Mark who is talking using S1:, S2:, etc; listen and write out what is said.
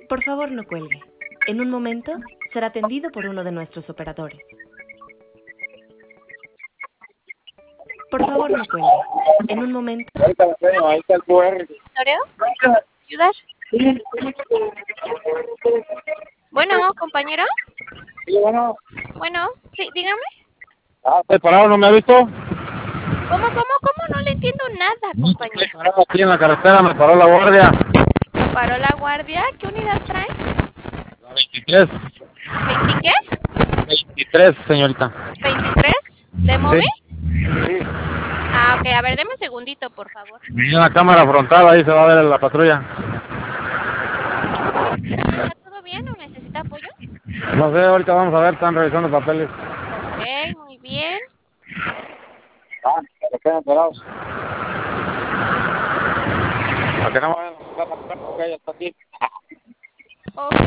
S1: Por favor, no cuelgue. En un momento será atendido por uno de nuestros operadores. Por favor, no cuelgue. En un momento...
S2: Ahí está el QR.
S3: ¿Toreo? ¿Ayudar? Bueno, compañero.
S2: Sí, bueno.
S3: Bueno, sí, dígame.
S2: Estoy parado, ¿no me ha visto?
S3: ¿Cómo? No le entiendo nada,
S2: Estoy
S3: compañero.
S2: parado aquí en la carretera, me paró la guardia.
S3: ¿Paró la guardia? ¿Qué unidad trae?
S2: La 23.
S3: ¿20 qué?
S2: 23, señorita.
S3: ¿23? ¿De móvil?
S2: Sí.
S3: Ah, ok, a ver, deme un segundito, por favor.
S2: Mira la cámara frontal, ahí se va a ver la patrulla.
S3: ¿Está todo bien o necesita apoyo?
S2: No sé, ahorita vamos a ver, están revisando papeles.
S3: Ok, muy bien.
S2: Pero quedan parados. ¿Para qué no me vayan a pasar porque ella está aquí?
S3: Ok.